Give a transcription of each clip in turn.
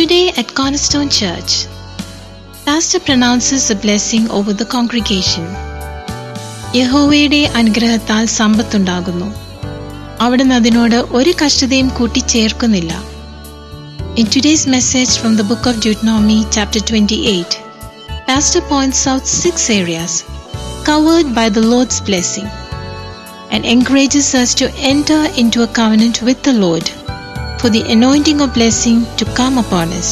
Today at Cornerstone Church, Pastor pronounces a blessing over the congregation. യഹോവയുടെ അനുഗ്രഹത്താൽ സമ്പത്തുണ്ടാകുന്നു. അവിടുന്ന് അതിനോട് ഒരു കഷ്ടതയും കൂട്ടിച്ചേർക്കുന്നില്ല. In today's message from the book of Deuteronomy chapter 28, Pastor points out 6 areas covered by the Lord's blessing and encourages us to enter into a covenant with the Lord for the anointing of blessing to come upon us.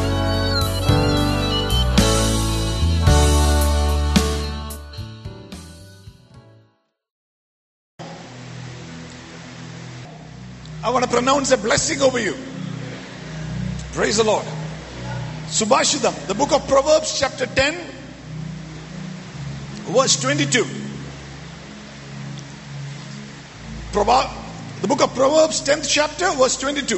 I want to pronounce a blessing over you. Praise the Lord. Subhashidam, the book of Proverbs chapter 10 verse 22. The book of Proverbs 10th chapter verse 22.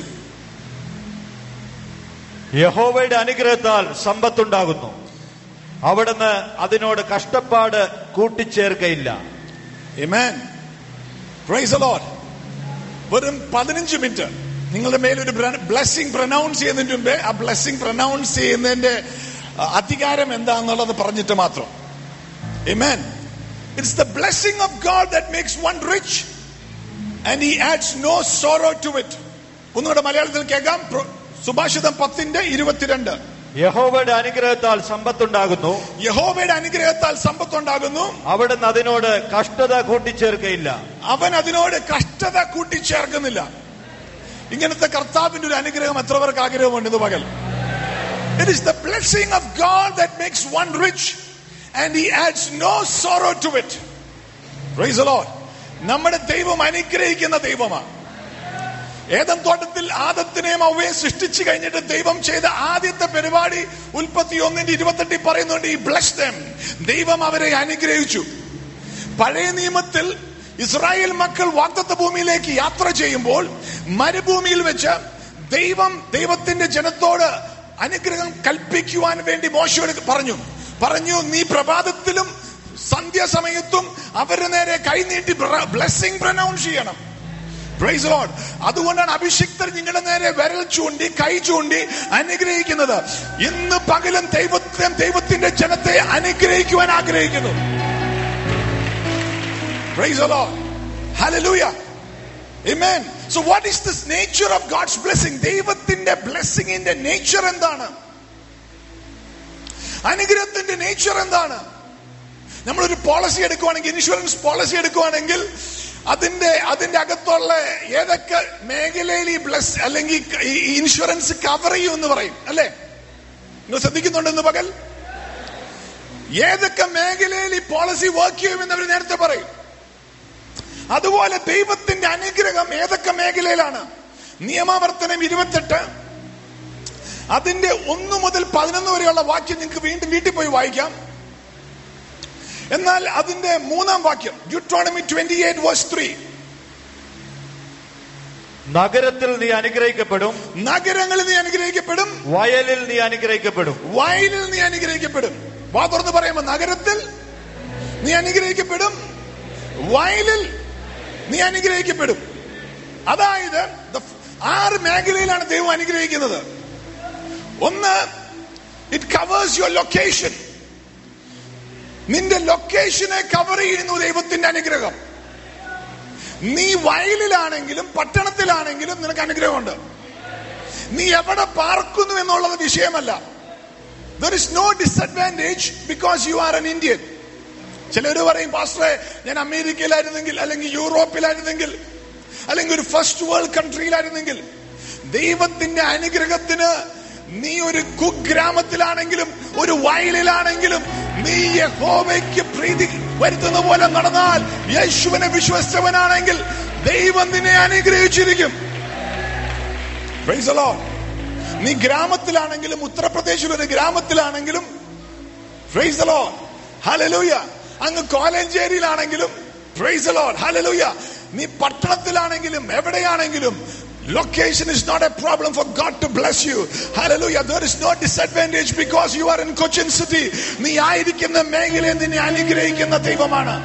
യഹോവയുടെ അനുഗ്രഹത്താൽ സമ്പത്തുണ്ടാകുന്നു. അവിടുന്ന് അതിനോട് കഷ്ടപ്പാട് കൂട്ടിച്ചേർക്കയില്ല. Amen. Praise the Lord. വെറും 15 minute നിങ്ങളുടെ മേലൊരു blessing pronounce ചെയ്യുന്നതിന് മുമ്പേ ആ ബ്ലെസ്സിങ് പ്രൊനൗൺസ് ചെയ്യുന്നതിന്റെ അധികാരം എന്താണെന്നുള്ളത് പറഞ്ഞിട്ട് മാത്രം. Amen. It's the blessing of God that makes one rich and he adds no sorrow to it. ഒന്നുകൂടെ മലയാളത്തിൽ കേൾക്കാം. സുഭാഷിതം 10:22. യഹോവയുടെ അനുഗ്രഹത്താൽ സമ്പത്തുണ്ടാകുന്നു. യഹോവയുടെ അനുഗ്രഹത്താൽ സമ്പത്തുണ്ടാകുന്നു. അവിടുന്ന് അതിനോട് കഷ്ടത കൂട്ടിച്ചേർക്കയില്ല. അവൻ അതിനോട് കഷ്ടത കൂട്ടിച്ചേർക്കുന്നില്ല. ഇങ്ങനത്തെ കർത്താവിന്റെ ഒരു അനുഗ്രഹം എത്ര പേർക്ക് ആഗ്രഹമുണ്ട് ഇന്ന് പകൽ? It is the blessing of God that makes one rich and he adds no sorrow to it. Praise the Lord. നമ്മുടെ ദൈവം അനുഗ്രഹിക്കുന്ന ദൈവമാണ്. ഏദൻ തോട്ടത്തിൽ ആദത്തിനെയും അവയെയും സൃഷ്ടിച്ചു കഴിഞ്ഞിട്ട് ദൈവം ചെയ്ത ആദ്യത്തെ പരിപാടി ഉൽപ്പത്തി 1:28 പറയുന്നുണ്ട്, ഈ ബ്ലെസ് ദം. ദൈവം അവരെ അനുഗ്രഹിച്ചു. പഴയ നിയമത്തിൽ ഇസ്രായേൽ മക്കൾ വാഗ്ദത്ത ഭൂമിയിലേക്ക് യാത്ര ചെയ്യുമ്പോൾ മരുഭൂമിയിൽ വെച്ച് ദൈവത്തിന്റെ ജനത്തോട് അനുഗ്രഹം കൽപ്പിക്കുവാൻ വേണ്ടി മോശയോട് പറഞ്ഞു നീ പ്രഭാതത്തിലും സന്ധ്യാസമയത്തും അവരുടെ നേരെ കൈനീട്ടി ബ്ലെസ്സിംഗ് പ്രൊനൗൺസ് ചെയ്യണം. Praise the Lord. അതുകൊണ്ടാണ് അഭിഷിക്തർ നിങ്ങളുടെ നേരെ വിരൽ ചൂണ്ടി കൈ ചൂണ്ടി അനുഗ്രഹിക്കുന്നത്. ഇന്ന് പകലും ദൈവത്തിന്റെ ജനത്തെ അനുഗ്രഹിക്കുവാൻ ആഗ്രഹിക്കുന്നു. Praise the Lord. Hallelujah. Amen. So what is this nature of God's blessing? ദൈവത്തിന്റെ ബ്ലെസ്സിങ്ങിന്റെ നേച്ചർ എന്താണ്? അനുഗ്രഹത്തിന്റെ നേച്ചർ എന്താണ്? നമ്മളൊരു പോളിസി എടുക്കുവാണെങ്കിൽ, ഇൻഷുറൻസ് പോളിസി എടുക്കുവാണെങ്കിൽ അതിന്റെ അകത്തുള്ള ഏതൊക്കെ മേഖലയിൽ ഈ ബ്ലസ് അല്ലെങ്കിൽ ഈ ഇൻഷുറൻസ് കവർ ചെയ്യും എന്ന് പറയും അല്ലേ? നിങ്ങൾ ശ്രദ്ധിക്കുന്നുണ്ടെന്ന് പകൽ? ഏതൊക്കെ മേഖലയിൽ ഈ പോളിസി വർക്ക് ചെയ്യുമെന്ന് അവർ നേരത്തെ പറയും. അതുപോലെ ദൈവത്തിന്റെ അനുഗ്രഹം ഏതൊക്കെ മേഖലയിലാണ്? നിയമാവർത്തനം 28 അതിന്റെ 1 മുതൽ 11 വരെയുള്ള വാക്യം നിങ്ങൾക്ക് വീണ്ടും വീട്ടിൽ പോയി വായിക്കാം. എന്നാൽ അതിന്റെ 3-ാം വാക്യം Deuteronomy 28 verse 3. നഗരത്തിൽ നീ അനുഗ്രഹിക്കപ്പെടും. നഗരങ്ങളിൽ നീ അനുഗ്രഹിക്കപ്പെടും. വയലിൽ നീ അനുഗ്രഹിക്കപ്പെടും. വയലിൽ നീ അനുഗ്രഹിക്കപ്പെടും. വാ തുറന്ന് പറയുമ്പോൾ നഗരത്തിൽ നീ അനുഗ്രഹിക്കപ്പെടും, വയലിൽ നീ അനുഗ്രഹിക്കപ്പെടും. അതായത് 6 മേഖലയിലാണ് ദൈവം അനുഗ്രഹിക്കുന്നത്. ഒന്ന്, ഇറ്റ് കവേഴ്സ് യുവർ ലൊക്കേഷൻ. നിന്റെ ലൊക്കേഷനെ കവർ ചെയ്യുന്നു ദൈവത്തിന്റെ അനുഗ്രഹം. നീ വയലിലാണെങ്കിലും പട്ടണത്തിലാണെങ്കിലും നിനക്ക് അനുഗ്രഹമുണ്ട്. നീ എവിടെ പാർക്കുന്നു എന്നുള്ളത് വിഷയമല്ല. There is no disadvantage because you are an Indian. ചിലര് പറയും, പാസ്റ്ററെ ഞാൻ അമേരിക്കയിലായിരുന്നെങ്കിൽ അല്ലെങ്കിൽ യൂറോപ്പിലായിരുന്നെങ്കിൽ അല്ലെങ്കിൽ ഒരു ഫസ്റ്റ് വേൾഡ് കൺട്രിയിലായിരുന്നെങ്കിൽ. ദൈവത്തിന്റെ അനുഗ്രഹത്തിന് നീ ഒരു കുഗ്രാമത്തിലാണെങ്കിലും ഒരു വയലിലാണെങ്കിലും നീ യഹോവയ്ക്ക് പ്രീതി വരുത്തുന്ന പോലെ നടന്നാൽ, യേശുവിനെ വിശ്വസിച്ചവനാണെങ്കിൽ ദൈവം നിന്നെ അനുഗ്രഹിച്ചിരിക്കും. Praise the Lord. നീ ഗ്രാമത്തിലാണെങ്കിലും ഉത്തർപ്രദേശിൽ ഒരു ഗ്രാമത്തിലാണെങ്കിലും praise the Lord. Hallelujah. അങ്ങ് കോലഞ്ചേരിയിലാണെങ്കിലും praise the Lord. Hallelujah. നീ പട്ടണത്തിലാണെങ്കിലും എവിടെയാണെങ്കിലും location is not a problem for God to bless you. Hallelujah. There is no disadvantage because you are in Cochin City. നീ ആയിരിക്കുന്ന മേഖലയിൽ നിന്നെ അനുഗ്രഹിക്കുന്ന ദൈവമാണ്.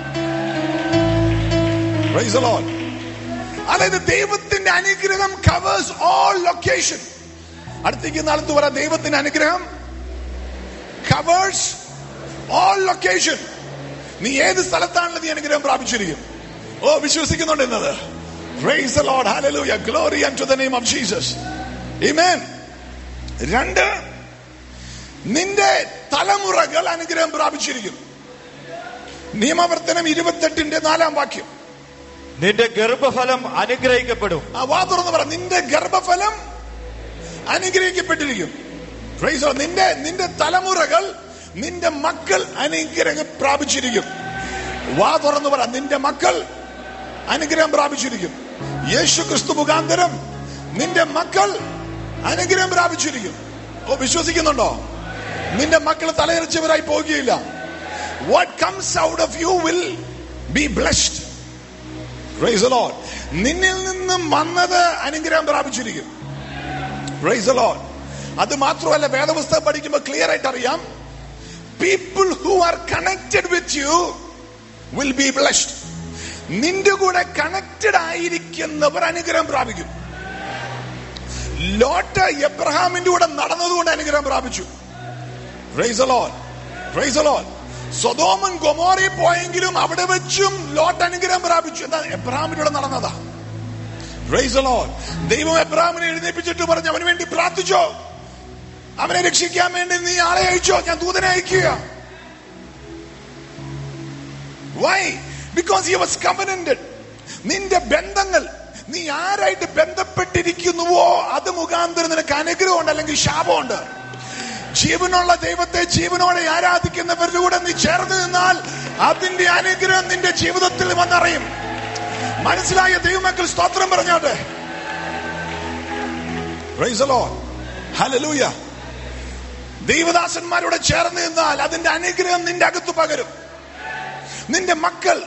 Praise the Lord. അതായത് ദൈവത്തിന്റെ അനുഗ്രഹം covers all location. അടുത്തേക്ക് നാളത്ത് പറ, ദൈവത്തിന്റെ അനുഗ്രഹം covers all location. നീ ഏത് സ്ഥലത്താണല്ലോ നീ അനുഗ്രഹം പ്രാപിച്ചിരിക്കും. ഓ, വിശ്വസിക്കുന്നുണ്ട് എന്നത്? Praise the Lord, hallelujah, glory unto the name of Jesus, amen. 2, നിന്റെ തലമുറകൾ അനുഗ്രഹം പ്രാപിച്ചിരിക്കും. നിയമവർത്തനം 28:4 നിന്റെ ഗർഭഫലം അനുഗ്രഹിക്കപ്പെടും. വാ തുറന്ന് പറ, നിന്റെ ഗർഭഫലം അനുഗ്രഹിക്കപ്പെട്ടിരിക്കും. Praise the Lord. നിന്റെ തലമുറകൾ, നിന്റെ മക്കൾ അനുഗ്രഹം പ്രാപിച്ചിരിക്കും. വാ തുറന്ന് പറ, നിന്റെ മക്കൾ അനുഗ്രഹം പ്രാപിച്ചിരിക്കും. യേശു ക്രിസ്തു മുഖാന്തരം നിന്റെ മക്കൾ അനുഗ്രഹം പ്രാപിച്ചിരിക്കും. ഓ, വിശ്വസിക്കുന്നുണ്ടോ? നിന്റെ മക്കൾ തലയെറിച്ചവരായി പോകുകയില്ല. What comes out of you will be blessed. Praise the Lord. നിന്നിൽ നിന്നും വന്നത് അനുഗ്രഹം പ്രാപിച്ചിരിക്കും. Praise the Lord. അത് മാത്രമല്ല, വേദപുസ്തകം പഠിക്കുമ്പോൾ ക്ലിയർ ആയിട്ട് അറിയാം, people who are connected with you will be blessed. നിന്റെ കൂടെ കണക്റ്റഡ് ആയിരിക്കുന്നവർ അനുഗ്രഹം പ്രാപിക്കും. ലോട്ട് എബ്രഹാമിന്റെ കൂടെ നടന്നതുകൊണ്ട് അനുഗ്രഹം പ്രാപിച്ചു. Praise the Lord. Praise the Lord. സൊദോമും ഗൊമോറയിൽ പോയെങ്കിലും അവിടെ വെച്ചും ലോട്ട് അനുഗ്രഹം പ്രാപിച്ചു. എന്താ? എബ്രഹാമിന്റെ കൂടെ നടന്നതാ. Praise the Lord. ദൈവം എബ്രഹാമിനെ എഴുന്നേൽപ്പിച്ചിട്ട് പറഞ്ഞു, അവന് വേണ്ടി പ്രാർത്ഥിച്ചോ, അവനെ രക്ഷിക്കാൻ വേണ്ടി നീ ആളെ അയച്ചോ, ഞാൻ ദൂതനെ അയക്കുക. Why? Because he was covenanted. നിന്റെ ബന്ധങ്ങൾ, നീ ആരായിട്ട് ബന്ധപ്പെട്ടിരിക്കുന്നുവോ അത് മുഖാന്തരം നിനക്ക് അനുഗ്രഹമുണ്ട് അല്ലെങ്കിൽ ശാപമുണ്ട്. ജീവനുള്ള ദൈവത്തെ ജീവനോടെ ആരാധിക്കുന്നവരുടെ കൂടെ നീ ചേർന്ന് നിന്നാൽ അതിന്റെ അനുഗ്രഹം നിന്റെ ജീവിതത്തിൽ വന്നറിയും. മനസ്സിലായ ദൈവമക്കൾ സ്തോത്രം പറഞ്ഞോട്ടെ. Praise the Lord, hallelujah. ദൈവദാസന്മാരോട് ചേർന്ന് നിന്നാൽ അതിന്റെ അനുഗ്രഹം നിന്റെ അകത്ത് പകരും. നിന്റെ മക്കൾ,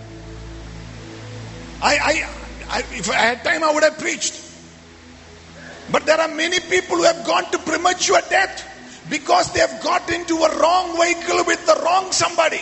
if I had time I would have preached, but there are many people who have gone to premature death because they have got into a wrong vehicle with the wrong somebody.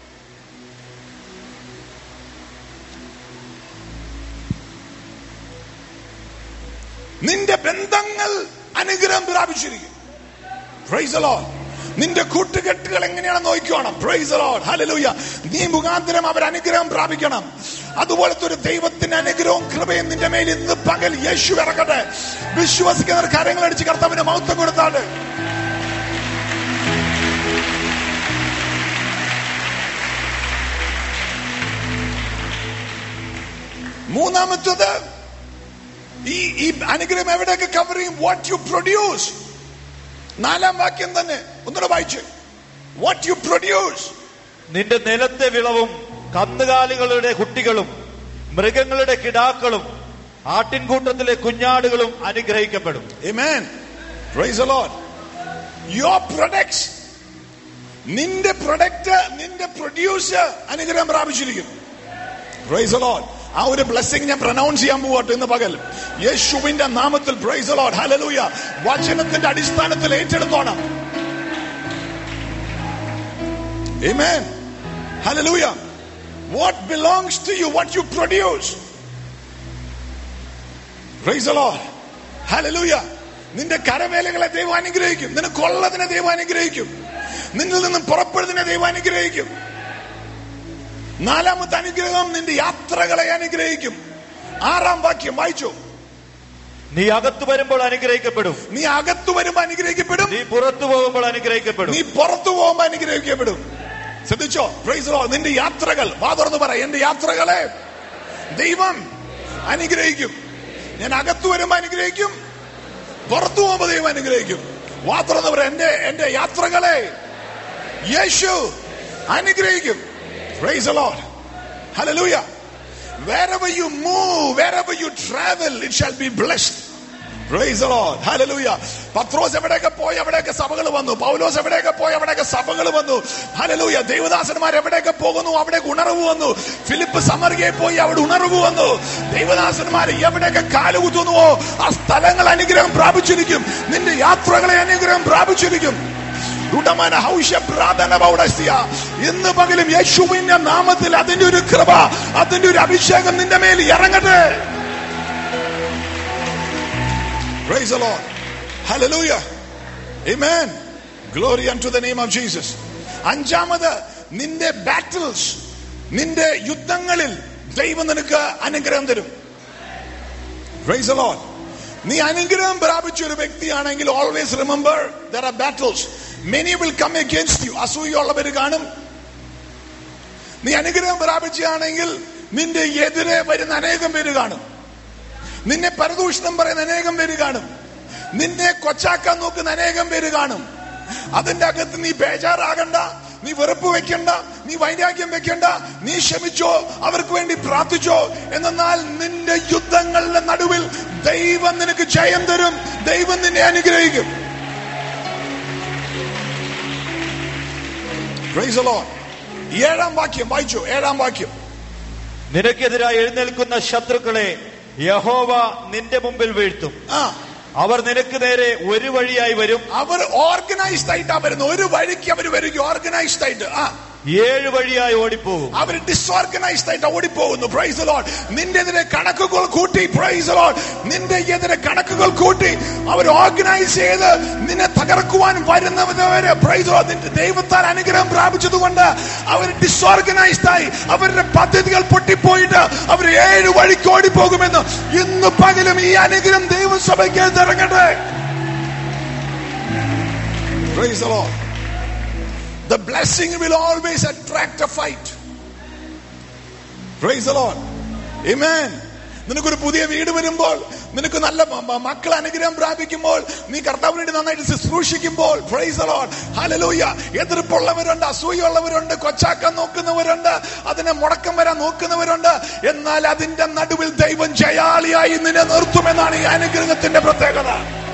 നിന്റെ ബന്ധങ്ങൾ അനുഗ്രഹം പ്രാപിച്ചിരിക്കും. Praise the Lord. നിന്റെ കൂട്ടുകെട്ടുകൾ എങ്ങനെയാണെന്ന് നോക്കണം. Praise the Lord, hallelujah. നീ മുഖാന്തരം അവർ അനുഗ്രഹം പ്രാപിക്കണം. അതുപോലത്തെ ഒരു ദൈവത്തിന്റെ അനുഗ്രഹവും കൃപയും നിന്റെ മേൽ ഇന്ന് പകൽ യേശു ഇറങ്ങട്ടെ. വിശ്വസിക്കുന്നവർ കരങ്ങൾ അടിച്ച് കർത്താവിന് മഹത്വം കൊടുത്താണ്ട്. മൂന്നാമത്തത്, ഈ അനുഗ്രഹം എവിടെയൊക്കെ കവർ ചെയ്യും? What you produce. 4 വാക്യം തന്നെ ഒന്നുകൂടെ വായിച്ചു. What you produce. നിന്റെ നിലത്തെ വിളവും കന്നുകാലികളുടെ കുട്ടികളും മൃഗങ്ങളുടെ കിടാക്കളും ആട്ടിൻകൂട്ടത്തിലെ കുഞ്ഞാടുകളും അനുഗ്രഹിക്കപ്പെടും. Amen. Praise the Lord. Your products, നിന്റെ പ്രൊഡക്റ്റ്, നിന്റെ പ്രൊഡ്യൂസ് അനുഗ്രഹം പ്രാപിച്ചിരിക്കും. Praise the Lord. ആ ഒരു ബ്ലെസ്സിംഗ് ഞാൻ പ്രൊനൗൺസ് ചെയ്യാൻ പോവാട്ടെ ഇന്ന് പകൽ യേശുവിന്റെ നാമത്തിൽ. Praise the Lord, hallelujah. വചനത്തിന്റെ അടിസ്ഥാനത്തിൽ ഏറ്റെടുത്തോണം. Amen, hallelujah. What belongs to you, what you produce. Praise the Lord, hallelujah. നിന്റെ കരവേലകളെ ദൈവം അനുഗ്രഹിക്കും. നിനക്കുള്ളതിനെ ദൈവം അനുഗ്രഹിക്കും. നിന്നിൽ നിന്നും പുറപ്പെടുന്നതിനെ ദൈവം അനുഗ്രഹിക്കും. 4ാമത്തെ അനുഗ്രഹം, നിന്റെ യാത്രകളെ അനുഗ്രഹിക്കും. 6ാം വാക്യം വായിച്ചു. നീ അകത്തു വരുമ്പോൾ അനുഗ്രഹിക്കപ്പെടും. നീ അകത്തു വരുമ്പോൾ അനുഗ്രഹിക്കപ്പെടും. നീ പുറത്തു പോകുമ്പോൾ അനുഗ്രഹിക്കപ്പെടും. നീ പുറത്തു പോകുമ്പോൾ അനുഗ്രഹിക്കപ്പെടും. ശ്രദ്ധിച്ചോ? Praise the Lord. നിന്റെ യാത്രകൾ, വാ തുറന്ന് പറ, എന്റെ യാത്രകളെ ദൈവം അനുഗ്രഹിക്കും. ഞാൻ അകത്തു വരുമ്പോൾ അനുഗ്രഹിക്കും, പുറത്തു പോകുമ്പോൾ ദൈവം അനുഗ്രഹിക്കും. വാ തുറന്ന് പറ, എന്റെ യാത്രകളെ യേശു അനുഗ്രഹിക്കും. Praise the Lord, hallelujah. Wherever you move, wherever you travel, it shall be blessed. Praise the Lord, hallelujah. പത്രോസ് എവിടെയൊക്കെ പോയി അവിടെയൊക്കെ സഭകൾ വന്നു. പൗലോസ് എവിടെയൊക്കെ പോയി അവിടെയൊക്കെ സഭകൾ വന്നു. ഹല്ലേലൂയ. ദൈവദാസന്മാർ എവിടെയൊക്കെ പോകുന്നു അവിടേക്ക് ഉണർവ് വന്നു. ഫിലിപ്പ് സമറിയയിൽ പോയി അവിടെ ഉണർവ് വന്നു. ദൈവദാസന്മാർ എവിടെയൊക്കെ കാലുകുത്തുന്നുവോ ആ സ്ഥലങ്ങൾ അനുഗ്രഹം പ്രാപിച്ചിരിക്കും. നിന്റെ യാത്രകളെ അനുഗ്രഹം പ്രാപിച്ചിരിക്കും. ഇന്ന് പകലും യേശുവിന്റെ നാമത്തിൽ അതിന്റെ ഒരു കൃപ, അതിന്റെ ഒരു അഭിഷേകം നിന്റെ മേൽ ഇറങ്ങട്ടെ. Praise the Lord, Hallelujah. Amen. Glory unto the name of Jesus. അഞ്ചാമത്, നിന്റെ ബാറ്റിൽസ്, നിന്റെ യുദ്ധങ്ങളിൽ ദൈവം നിനക്ക് അനുഗ്രഹം തരും. Praise the Lord. നീ അനുഗ്രഹം പ്രാപിച്ച ഒരു വ്യക്തിയാണെങ്കിൽ always remember there are battles. Many will come against you. അസൂയുള്ളവർ കാണും. നീ അനുഗ്രഹം പ്രാപിച്ചാണെങ്കിൽ നിന്റെ എതിരെ വരുന്ന അനേകം പേര് കാണും. നിന്നെ പരദൂഷണം പറയുന്ന അനേകം പേര് കാണും. നിന്നെ കൊച്ചാക്കാൻ നോക്കുന്ന അനേകം പേര് കാണും. അതിന്റെ അകത്ത് നീ ബേജാറാകണ്ട, നീ വെറുപ്പ് വെക്കണ്ട, നീ വൈരാഗ്യം വെക്കണ്ട. നീ ക്ഷമിച്ചോ, അവർക്ക് വേണ്ടി പ്രാർത്ഥിച്ചോ. എന്നാൽ നിന്റെ യുദ്ധങ്ങളുടെ നടുവിൽ ദൈവം നിനക്ക് ജയം തരും. ദൈവം നിന്നെ അനുഗ്രഹിക്കും. Praise the Lord. 7-ാം വാക്യം വായിച്ചു. 7-ാം വാക്യം. നിനക്കെതിരായി എഴുന്നേൽക്കുന്ന ശത്രുക്കളെ യഹോവ നിന്റെ മുമ്പിൽ വീഴ്ത്തും. അവർ നിനക്ക് നേരെ ഒരു വഴിയായി വരും. അവർ ഓർഗനൈസ്ഡ് ആയിട്ടാ വരുന്നത്. ഒരു വഴിക്ക് അവർ വരിക ഓർഗനൈസ്ഡ് ആയിട്ട്. 7 വഴിയായി ഓടിപ്പോകും. അവർ ഡിസ്ഓർഗനൈസ്ഡ് ആയിട്ട് ഓടിപ്പോകുന്നു. Price the Lord. നിന്റെ എതിരെ കണക്കുകൾ കൂട്ടി, പ്രൈസ് ദി ലോർഡ്, നിന്റെ എതിരെ കണക്കുകൾ കൂട്ടി അവർ ഓർഗനൈസ് ചെയ്ത് നിന്നെ തകർക്കുവാൻ വരുന്നവരെ, പ്രൈസ് ദി ലോർഡ്, നിന്റെ ദൈവത്താൽ അനുഗ്രഹം പ്രാപിച്ചതുകൊണ്ട് അവർ ഡിസ്ഓർഗനൈസ്ഡ് ആയി. അവരുടെ പദ്ധതികൾ പൊട്ടിപ്പോയിട്ട് അവർ 7 വഴിക്ക് ഓടിപ്പോകുമെന്ന് ഇന്ന് പകലും ഈ അനുഗ്രഹം ദൈവസഭയ്ക്ക് ഇറങ്ങട്ടെ. Praise the Lord. The blessing will always attract a fight. Praise the Lord. Amen. നിനക്കൊരു പുതിയ വീട് വരുമ്പോൾ, നിനക്ക് നല്ല മക്കൾ അനുഗ്രഹം പ്രാപിക്കുമ്പോൾ, നീ കർത്താവിന് വേണ്ടി നന്നായിട്ട് ശുശ്രൂഷിക്കുമ്പോൾ, പ്രൈസ് ദി ലോർഡ്, ഹല്ലേലൂയ, എതിർപ്പുള്ളവരുണ്ട്, അസൂയുള്ളവരുണ്ട്, കൊച്ചാക്കാൻ നോക്കുന്നവരുണ്ട്, അതിനെ മുടക്കം വരാൻ നോക്കുന്നവരുണ്ട്. എന്നാൽ അതിന്റെ നടുവിൽ ദൈവം ജയാളിയായി നിന്നെ നിർത്തുമെന്നാണ് ഈ അനുഗ്രഹത്തിന്റെ പ്രത്യേകത.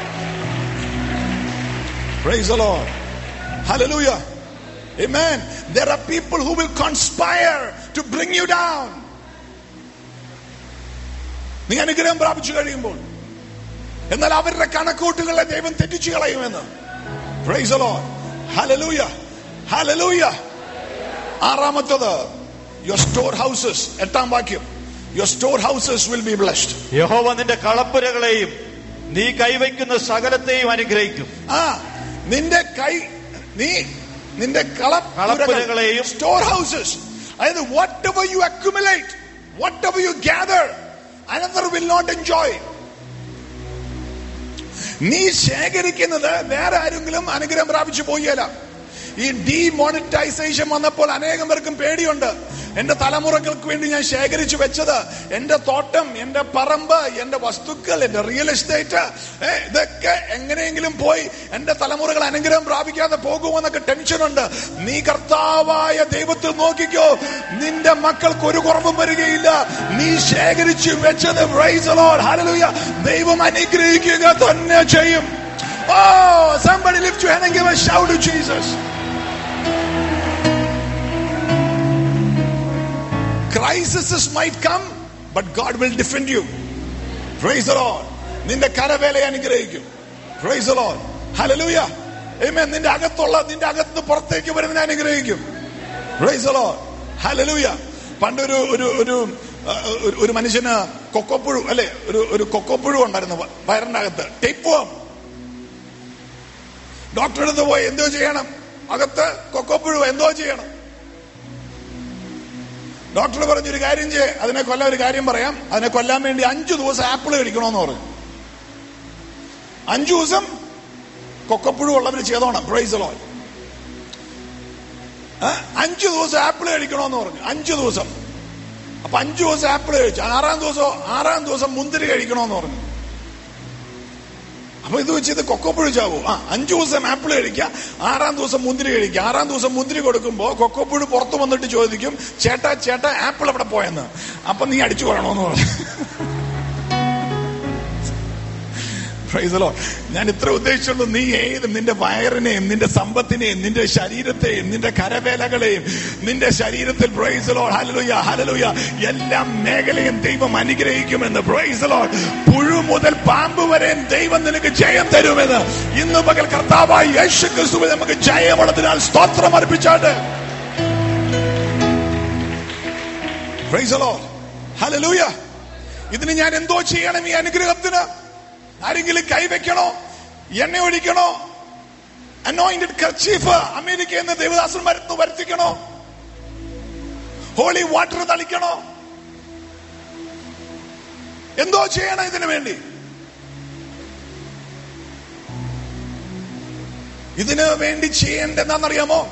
Praise the Lord. Hallelujah. Amen. There are people who will conspire to bring you down. നീ അനുഗ്രഹം പ്രാപിച്ചു കഴിയുമ്പോൾ, എന്നാൽ അവരുടെ കണക്കൂട്ടുകളെ ദൈവം തെറ്റിച്ചു കളയുമെന്ന്. Praise the Lord. Hallelujah. Hallelujah. 6-ാമത്തേത്, your storehouses. 8-ാം വാക്യം. Your storehouses will be blessed. യഹോവ നിന്റെ കളപ്പുരകളെയും നീ കൈവയ്ക്കുന്ന സകലത്തെയും അനുഗ്രഹിക്കും. നിന്റെ കളപ്പുരകളെയും, storehouses, അതായത് whatever you accumulate, whatever you gather, another will not enjoy. നീ ശേഖരിക്കുന്നത് വേറെ ആരെങ്കിലും അനുഗ്രഹം പ്രാപിച്ചു പോയല്ല. ഈ ഡിമോണിറ്റൈസേഷൻ വന്നപ്പോൾ അനേകം പേർക്കും പേടിയുണ്ട്. എന്റെ തലമുറകൾക്ക് വേണ്ടി ഞാൻ ശേഖരിച്ചു വെച്ചത്, എന്റെ തോട്ടം, എന്റെ പറമ്പ്, എന്റെ വസ്തുക്കൾ, എന്റെ റിയൽ എസ്റ്റേറ്റ്, ഇതൊക്കെ എങ്ങനെയെങ്കിലും പോയി എന്റെ തലമുറകൾ അനുഗ്രഹം പ്രാപിക്കാതെ പോകുമെന്നൊക്കെ ടെൻഷനുണ്ട്. നീ കർത്താവായ ദൈവത്തിൽ നോക്കിക്കോ, നിന്റെ മക്കൾക്ക് ഒരു കുറവും വരികയില്ല. നീ ശേഖരിച്ചു വെച്ചത്, പ്രൈസ് ദി ലോർഡ്, ഹല്ലേലൂയ, ദൈവം അനുഗ്രഹിക്കുക തന്നെ ചെയ്യും. Oh, somebody lift your hand and give a shout to Jesus. Crises might come, but God will defend you. Praise the Lord. നിന്റെ കരവേലയെ അനുഗ്രഹിക്കും. Praise the Lord. Hallelujah. Amen. നിന്റെ അകത്ത് പുറത്തേക്ക് വരുന്നതിനെ അനുഗ്രഹിക്കും. Praise the Lord. Hallelujah. പണ്ടൊരു ഒരു മനുഷ്യന് കൊക്കോപ്പുഴു, അല്ലെ, ഒരു കൊക്കോപ്പുഴു ഉണ്ടായിരുന്നു വയറിന്റെ അകത്ത്, ടേപ്പ്വാം. ഡോക്ടറുടെ അടുത്ത് പോയി, എന്തോ ചെയ്യണം, അകത്ത് കൊക്കോപ്പുഴു, എന്തോ ചെയ്യണം? ഡോക്ടർ പറഞ്ഞൊരു കാര്യം അതിനെ കൊല്ലാൻ ഒരു കാര്യം പറയാം, അതിനെ കൊല്ലാൻ വേണ്ടി 5 ദിവസം ആപ്പിൾ കഴിക്കണമെന്ന് പറഞ്ഞു. 5 ദിവസം കൊക്കപ്പുഴു ഉള്ളവർ ചെയ്തോണം. Price the Lord. 5 ദിവസം ആപ്പിൾ കഴിക്കണമെന്ന് പറഞ്ഞു. 5 ദിവസം. അപ്പൊ 5 ദിവസം ആപ്പിൾ കഴിച്ചു. 6-ാം ദിവസം മുന്തിരി കഴിക്കണമെന്ന് പറഞ്ഞു. അപ്പൊ ഇത് വെച്ച് ഇത് കൊക്കോപ്പുഴു ചാവൂ. 5 ദിവസം ആപ്പിൾ കഴിക്കുക, 6-ാം ദിവസം മുന്തിരി കഴിക്കുക. 6-ാം ദിവസം മുന്തിരി കൊടുക്കുമ്പോ കൊക്കോപ്പുഴു പുറത്തു വന്നിട്ട് ചോദിക്കും, ചേട്ടാ ആപ്പിൾ എവിടെ പോയെന്ന്. അപ്പൊ നീ അടിച്ചു കൊള്ളണമെന്ന് പറഞ്ഞു. Praise the Lord. ഞാൻ ഇത്ര ഉദ്ദേശിച്ചുള്ളൂ, നീ നിന്റെ വയറിനെയും നിന്റെ സമ്പത്തിനെയും നിന്റെ ശരീരത്തെയും നിന്റെ കരവേലകളെയും നിന്റെ ശരീരത്തിൽ, praise the lord, hallelujah, hallelujah, എല്ലാ മേഖലയും ദൈവം അനുഗ്രഹിക്കുമെന്ന്. Price the Lord. പുഴു മുതൽ പാമ്പ് വരെ ദൈവം നിനക്ക് ജയം തരുമെന്ന് ഇന്ന് പകൽ കർത്താവായ യേശു ക്രിസ്തുവിൽ നമുക്ക് ജയമുള്ളതിനാൽ സ്തോത്രം അർപ്പിച്ചാട്ട്. Praise the lord, hallelujah. ഇതിന് ഞാൻ എന്തോ ചെയ്യണം? ഈ അനുഗ്രഹത്തിന് ആരെങ്കിലും കൈവയ്ക്കണോ? എണ്ണ ഒഴിക്കണോ? അനോയിന്റഡ് കർച്ചീഫ് അമേരിക്കയിൽ നിന്ന് ദേവദാസന്മാരെന്ന് വരുത്തിക്കണോ? Holy water തളിക്കണോ? എന്തോ ചെയ്യണം ഇതിനു വേണ്ടി? ഇതിനു വേണ്ടി ചെയ്യേണ്ടതെന്നറിയാമോ?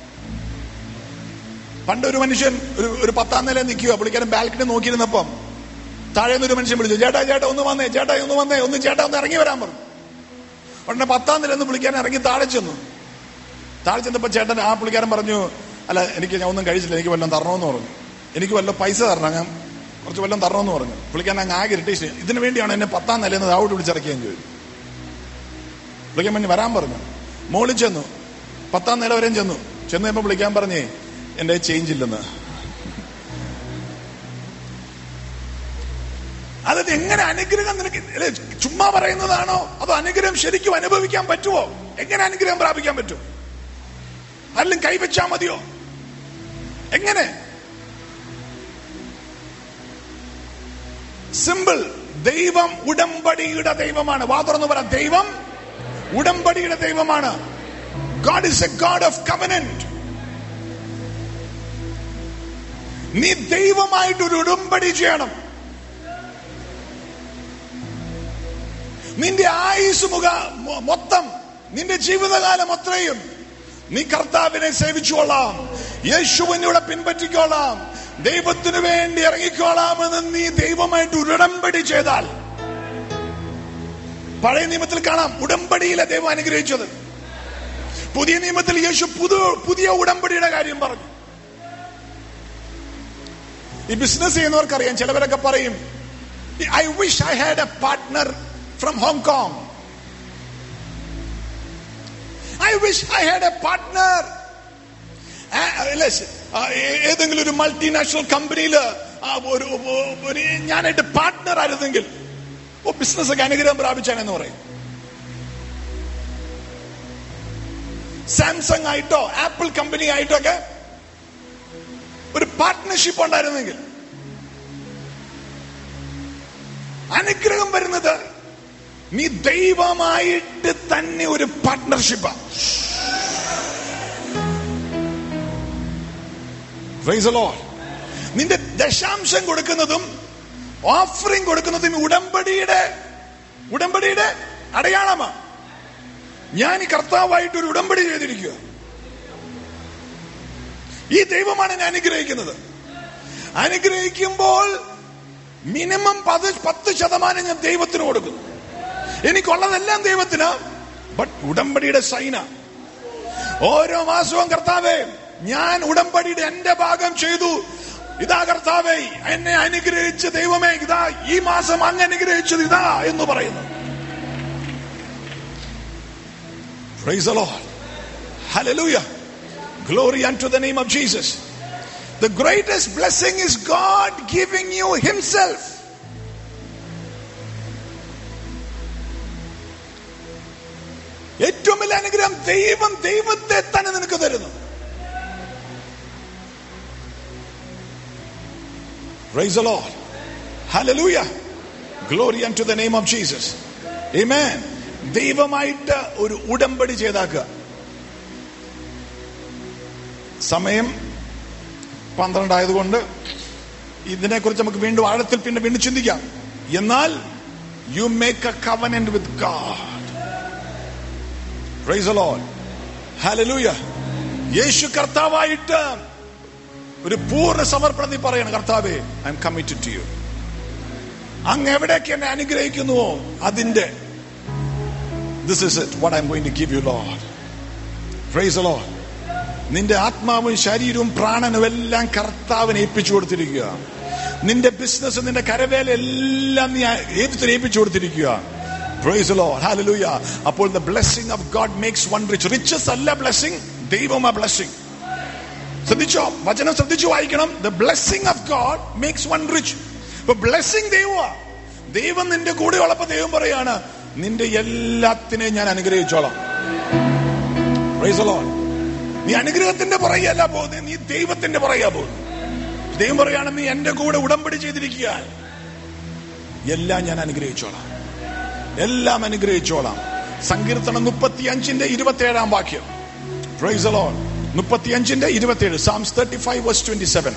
പണ്ടൊരു മനുഷ്യൻ ഒരു 10ാം നില നിൽക്കുക. പുള്ളിക്കാരൻ ബാൽക്കണി നോക്കിയിരുന്നപ്പം താഴെ നിന്നൊരു മനുഷ്യൻ വിളിച്ചു, ചേട്ടാ ചേട്ടാ ഒന്ന് വന്നേ, ചേട്ടാ ഒന്ന് വന്നേ, ഒന്ന് ചേട്ടാ ഒന്ന് ഇറങ്ങി വരാൻ പറഞ്ഞു. ഉടനെ 10ാം നില ഒന്ന് പുള്ളിക്കാരൻ ഇറങ്ങി താഴെ ചെന്നു. താഴെ ചെന്നപ്പോ ചേട്ടൻ പുള്ളിക്കാരൻ പറഞ്ഞു, അല്ല ഞാൻ ഒന്നും കഴിച്ചില്ല, എനിക്ക് വല്ലതും തരണമെന്ന് പറഞ്ഞു. എനിക്ക് വല്ല പൈസ തരണം, ഞാൻ കുറച്ച് വല്ലതും തരണമെന്ന് പറഞ്ഞു. പുള്ളിക്കാരൻ അങ്ങ് ആകെ ഇറിറ്റേഷൻ. ഇതിനു വേണ്ടിയാണ് എന്നെ 10ാം നിലയിൽ നിന്ന് താഴോട്ട് വിളിച്ചിറക്കിയെന്ന് ചോദിച്ചു. പുള്ളിക്കാൻ പറഞ്ഞു വരാൻ പറഞ്ഞു. മോളിൽ ചെന്നു, 10ാം നില വരെയും ചെന്നു. ചെന്നപ്പോ വിളിക്കാൻ പറഞ്ഞേ എന്റെ ചേഞ്ച് ഇല്ലെന്ന്. അതായത് എങ്ങനെ അനുഗ്രഹം നിനക്ക് ചുമ്മാ പറയുന്നതാണോ അതോ അനുഗ്രഹം ശരിക്കും അനുഭവിക്കാൻ പറ്റുമോ? എങ്ങനെ അനുഗ്രഹം പ്രാപിക്കാൻ പറ്റും? ആരെങ്കിലും കൈവച്ചാ മതിയോ? എങ്ങനെ? സിമ്പിൾ. ദൈവം ഉടമ്പടിയുടെ ദൈവമാണ്. വാ തുറന്നു പറ, ദൈവം ഉടമ്പടിയുടെ ദൈവമാണ്. God is a God of covenant. നീ ദൈവമായിട്ടൊരു ഉടമ്പടി ചെയ്യണം. നിന്റെ ആയുസ് മൊത്തം, നിന്റെ ജീവിതകാലം അത്രയും നീ കർത്താവിനെ സേവിച്ചോളാം, യേശുവിനെ പിൻപറ്റിക്കോളാം, ദൈവത്തിനു വേണ്ടി ഇറങ്ങിക്കോളാമെന്ന് നീ ദൈവമായിട്ട് ഉടമ്പടി ചെയ്താൽ, പഴയ നിയമത്തിൽ കാണാം ഉടമ്പടിയിലെ ദൈവം അനുഗ്രഹിച്ചത്. പുതിയ നിയമത്തിൽ യേശു പുതിയ ഉടമ്പടിയുടെ കാര്യം പറഞ്ഞു. ഈ ബിസിനസ് ചെയ്യുന്നവർക്കറിയാം, ചിലവരൊക്കെ പറയും, I wish I had a partner from Hong Kong. I wish I had a partner. ഏതെങ്കിലും ഒരു മൾട്ടിനാഷണൽ കമ്പനിയിൽ ഞാനായിട്ട് പാർട്ട്ണർ ആയിരുന്നെങ്കിൽ ബിസിനസ് ഒക്കെ അനുഗ്രഹം പ്രാപിച്ചാണെന്ന് പറയും. സാംസങ് ആയിട്ടോ ആപ്പിൾ കമ്പനി ആയിട്ടോ ഒക്കെ ഒരു പാർട്ട്ണർഷിപ്പ് ഉണ്ടായിരുന്നെങ്കിൽ. അനുഗ്രഹം വരുന്നത് നീ ദൈവമായിട്ട് തന്നെ ഒരു പാർട്ട്ണർഷിപ്പാ. Price the Lord. നിന്റെ ദശാംശം കൊടുക്കുന്നതും ഓഫറിംഗ് കൊടുക്കുന്നതും ഉടമ്പടിയുടെ അടയാളമാണ്. ഞാൻ ഈ കർത്താവായിട്ട് ഒരു ഉടമ്പടി ചെയ്തിരിക്കുക. ഈ ദൈവമാണ് എന്നെ അനുഗ്രഹിക്കുന്നത്. അനുഗ്രഹിക്കുമ്പോൾ മിനിമം 10% ഞാൻ ദൈവത്തിന് കൊടുക്കുന്നു. എനിക്കുള്ളതെല്ലാം ദൈവത്തിന്. ബട്ട് ഉടമ്പടിയുടെ സൈന ഓരോ മാസവും കർത്താവേ ഞാൻ ഉടമ്പടിയുടെ എന്റെ ഭാഗം ചെയ്തു. ഇതാ കർത്താവേ എന്നെ അനുഗ്രഹിച്ച ദൈവമേ, ഇതാ ഈ മാസം അങ്ങ് അനുഗ്രഹിച്ചത് ഇതാ എന്ന് പറയുന്നു. Praise the Lord. Hallelujah. Glory unto the name of Jesus. The greatest blessing is God giving you Himself. ഏറ്റവും വലിയ അനുഗ്രഹം ദൈവത്തെ തന്നെ നിനക്ക് തരുന്നു. Praise the Lord. Hallelujah. Glory unto the name of Jesus. Amen. ദൈവമായിട്ട് ഒരു ഉടമ്പടി ചെയ്താക്കുക. സമയം 12 ആയതുകൊണ്ട് ഇതിനെക്കുറിച്ച് നമുക്ക് വീണ്ടും ആഴത്തിൽ വീണ്ടും ചിന്തിക്കാം. എന്നാൽ you make a covenant with God. Praise the lord. Hallelujah. Yesu കർത്താവായിട്ട് ഒരു പൂർണ്ണ സമർപ്പണത്തിൽ പറയണം, കർത്താവേ I am committed to you. അങ്ങ് എവിടേക്ക് എന്നെ അനുഗ്രഹിക്കുന്നുവോ അതിന്റെ this is it, what I'm going to give you, Lord. Praise the Lord. നിന്റെ ആത്മാവും ശരീരവും പ്രാണനും എല്ലാം കർത്താവിനെ ഏൽപ്പിച്ചു കൊടുത്തിരിക്കുക. നിന്റെ ബിസിനസ്, നിന്റെ കരവേല എല്ലാം നീ ഏൽപ്പിച്ചു കൊടുത്തിരിക്കുക. Praise the Lord. Hallelujah. അപ്പോൾ the blessing of God makes one rich. Riches അല്ല blessing, ദൈവമാ blessing. ശ്രദ്ധിച്ചോ, വചനം ശ്രദ്ധിച്ചു വായിക്കണം. The blessing of God makes one rich. ഇപ്പൊ blessing ദൈവം നിന്റെ കൂടെ ഉള്ളപ്പോ ദൈവം പറയാണ്, നിന്റെ എല്ലാത്തിനെയും ഞാൻ അനുഗ്രഹിച്ചോളാം. Praise the Lord. നീ അനുഗ്രഹത്തിന്റെ പുറകെയല്ല പോകുന്നത്, നീ ദൈവത്തിന്റെ പുറകെയാ പോകുന്നത്. ദൈവം പറയാണ്, നീ എന്റെ കൂടെ ഉടമ്പടി ചെയ്തിരിക്കുക, എല്ലാം ഞാൻ അനുഗ്രഹിച്ചോളാം, എല്ലാം അനുഗ്രഹിച്ചോളാം. സങ്കീർത്തനം 35:27 വാക്യം. Praise the Lord. 35:27. Psalms 35 verse 27.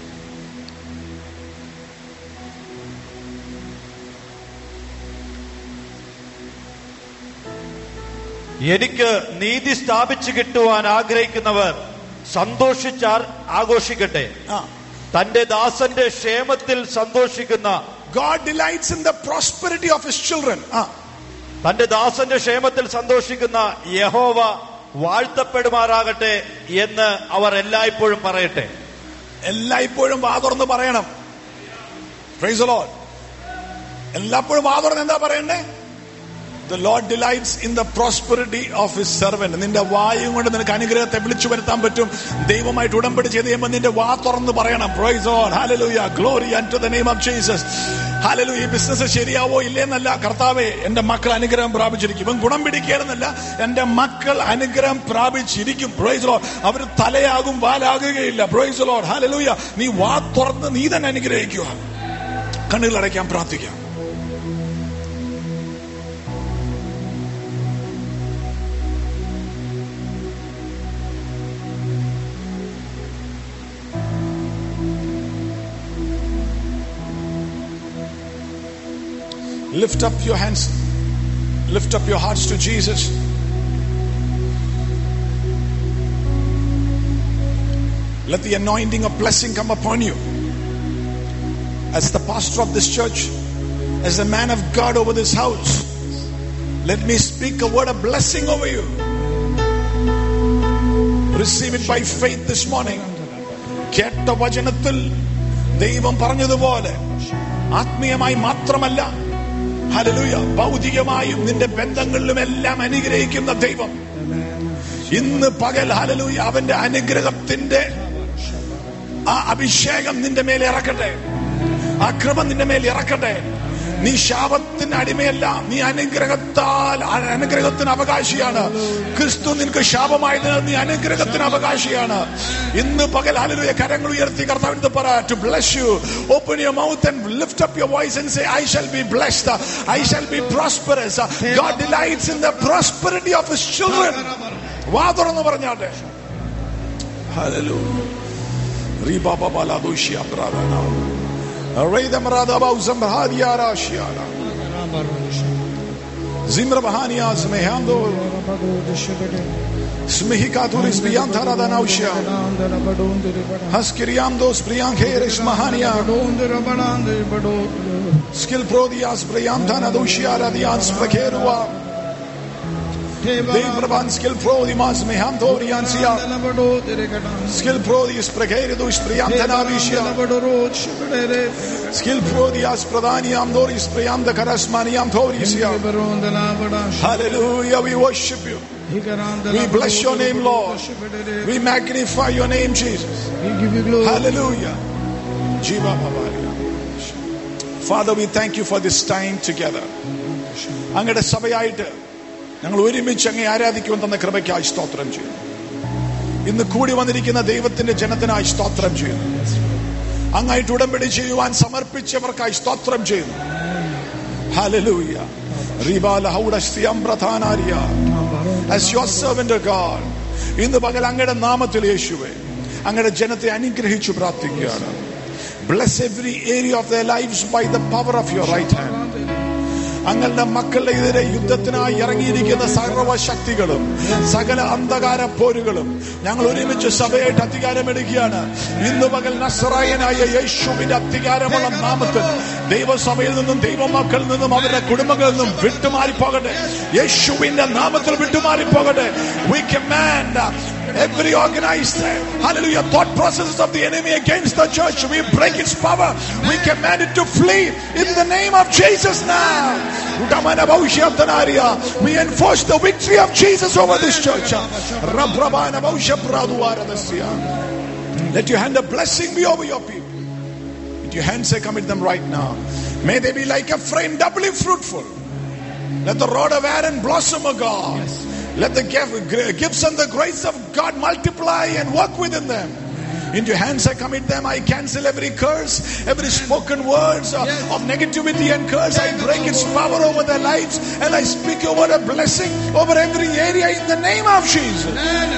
എനിക്ക് നീതി സ്ഥാപിച്ചു കിട്ടുവാൻ ആഗ്രഹിക്കുന്നവർ സന്തോഷിച്ചാൽ ആഘോഷിക്കട്ടെ. തന്റെ ദാസന്റെ ക്ഷേമത്തിൽ സന്തോഷിക്കുന്ന God delights in the prosperity of his children. തന്റെ ദാസന്റെ ക്ഷേമത്തിൽ സന്തോഷിക്കുന്ന യഹോവ വാഴ്ത്തപ്പെടുമാറാകട്ടെ എന്ന് അവർ എല്ലായ്പ്പോഴും പറയട്ടെ. എല്ലായ്പ്പോഴും വാതുറന്ന് പറയണം. Praise the Lord. എല്ലായ്പ്പോഴും വാതുറന്ന് എന്താ പറയണ്ടേ? The Lord delights in the prosperity of his servant. നിന്റെ വായും കൊണ്ട് നിനക്ക് അനുഗ്രഹത്തെ വിളിച്ചു വരുത്താൻ പറ്റും. ദൈവമായിട്ട് ഉടമ്പടി ചെയ്ത് കഴിയുമ്പോൾ നിന്റെ വാ തുറന്ന് പറയണം. Praise God. Hallelujah. Glory unto the name of Jesus. Hallelujah. ഈ ബിസിനസ് ശരിയാവോ ഇല്ലേന്നല്ല, കർത്താവേ എന്റെ മക്കൾ അനുഗ്രഹം പ്രാപിച്ചിരിക്കും. ഇവൻ ഗുണം പിടിക്കുകയെന്നല്ല, എന്റെ മക്കൾ അനുഗ്രഹം പ്രാപിച്ചിരിക്കും. Praise Lord. അവർ തലയാകും വാലാകുകയില്ല. Praise Lord. Hallelujah. നീ വാ തുറന്ന് നീ തന്നെ അനുഗ്രഹിക്കുക. കണ്ണുകൾ അടയ്ക്കാൻ പ്രാർത്ഥിക്കാം. Lift up your hands. Lift up your hearts to Jesus. Let the anointing of blessing come upon you. As the pastor of this church, as the man of God over this house, let me speak a word of blessing over you. Receive it by faith this morning. കേട്ട വചനത്തിൽ ദൈവം പറഞ്ഞതുപോലെ ആത്മീയമായി മാത്രമല്ല, hallelujah, ഭൗതികമായും നിന്റെ ബന്ധങ്ങളിലും എല്ലാം അനുഗ്രഹിക്കുന്ന ദൈവം ഇന്ന് പകൽ ഹല്ലേലൂയ അവന്റെ അനുഗ്രഹത്തിന്റെ ആ അഭിഷേകം നിന്റെ മേൽ ഇറക്കട്ടെ. ആ കൃപ നിന്റെ മേൽ ഇറക്കട്ടെ. നീ ശാപത്തിന് അടിമയല്ല, നീ അനുഗ്രഹത്തിന് അവകാശിയാണ്. ക്രിസ്തു നിനക്ക് ശാപമായതിനാൽ നീ അനുഗ്രഹത്തിന് അവകാശിയാണ്. ഇന്ന് പകൽ ഹല്ലേലൂയ കരങ്ങൾ ഉയർത്തി കർത്താവിനോട് പറ, to bless you. Open your mouth and lift up your voice and say, I shall be blessed, I shall be prosperous. God delights in the prosperity of his children. വാ തുറന്ന് പറഞ്ഞാട്ടെ. ഹല്ലേലൂയ. റിബാ ബാബാ ദോഷിയ പ്രാവന Raidam radaba uzamhadia rashiana Zimra bahania zmehando Smihikaturis briantara danaushia Haskiriamdos briankeres mahania Skill prodias briantana doshia radians prakerua Devrban skill prodimas mehandoriansia Skill prodis prakeridus briantana vishia Skill prodias pradaniam doris prianda karasmaniam torisia. Hallelujah, we worship you. We bless your name, Lord. We magnify your name, Jesus. We give you glory. Hallelujah. Father, we thank you for this time together. അങ്ങയുടെ സഭയായിട്ട് ഞങ്ങൾ ഒരുമിച്ച് അങ്ങേ ആരാധിക്കുവാൻ തന്ന കൃപയ്ക്കായി സ്തോത്രം ചെയ്യുന്നു. ഇന്ന് കൂടി വന്നിരിക്കുന്ന ദൈവത്തിന്റെ ജനത്തിനായി സ്തോത്രം ചെയ്യുന്നു. അങ്ങായിട്ട് ഉടമ്പടി ചെയ്യുവാൻ സമർപ്പിച്ചവർക്കായി സ്തോത്രം ചെയ്യുന്നു. Hallelujah. As your servant of God, ഇന്ന് പകൽ അങ്ങയുടെ നാമത്തിൽ യേശുവേ അങ്ങയുടെ ജനത്തെ അനുഗ്രഹിച്ചു പ്രാർത്ഥിക്കുകയാണ്. Bless every area of their lives by the power of your right hand. അങ്ങയുടെ മക്കളുടെ എതിരെ യുദ്ധത്തിനായി ഇറങ്ങിയിരിക്കുന്ന സർവശക്തികളും സകല അന്ധകാര പോരുകളും ഞങ്ങൾ ഒരുമിച്ച് സഭയായിട്ട് അധികാരമെടുക്കുകയാണ്. ഇന്ന് പകൽ നസ്രായനായ യേശുവിന്റെ അധികാരമുള്ള നാമത്തിൽ ദൈവസഭയിൽ നിന്നും ദൈവമക്കളിൽ നിന്നും അവരുടെ കുടുംബങ്ങളിൽ നിന്നും വിട്ടുമാറിപ്പോകട്ടെ. യേശുവിന്റെ നാമത്തിൽ വിട്ടുമാറിപ്പോകട്ടെ. We command every organized, hallelujah, thought processes of the enemy against the church, we break its power. We command it to flee in the name of Jesus now. We enforce the victory of Jesus over this church. Let your hand of blessing be over your people. Let your hands say, commit them right now. May they be like a frame doubly fruitful. Let the rod of Aaron blossom, O God. Let the gifts and the grace of God multiply and work within them. Into your hands I commit them. I cancel every curse, every spoken words of negativity and curse. I break its power over their lives, and I speak over a blessing over every area in the name of Jesus.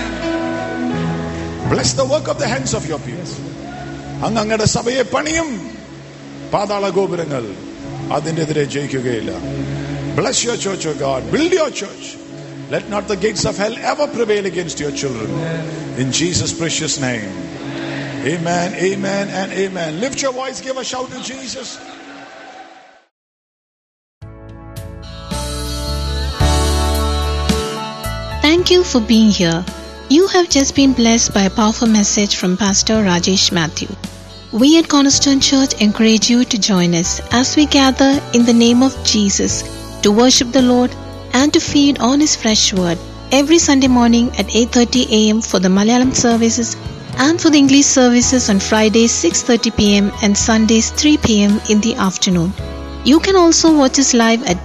Bless the work of the hands of your people. അങ്ങയുടെ സഭയെ പണിയും പാതാള ഗോപുരങ്ങൾ അതിനെതിരെ ജയിക്കുകയില്ല. Bless your church, O God. Build your church. Let not the gates of hell ever prevail against your children. In Jesus' precious name. Amen, amen, and amen. Lift your voice, give a shout to Jesus. Thank you for being here. You have just been blessed by a powerful message from Pastor Rajesh Matthew. We at Cornerstone Church encourage you to join us as we gather in the name of Jesus to worship the Lord and to feed on His fresh word every Sunday morning at 8:30 a.m. for the Malayalam services, and for the English services on Fridays 6:30 p.m. and Sundays 3 p.m. in the afternoon. You can also watch us live at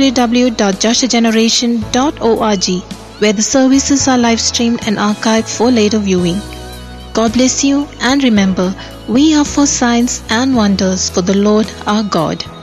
www.joshageneration.org, where the services are live streamed and archived for later viewing. God bless you, and remember, we are for signs and wonders for the Lord our God.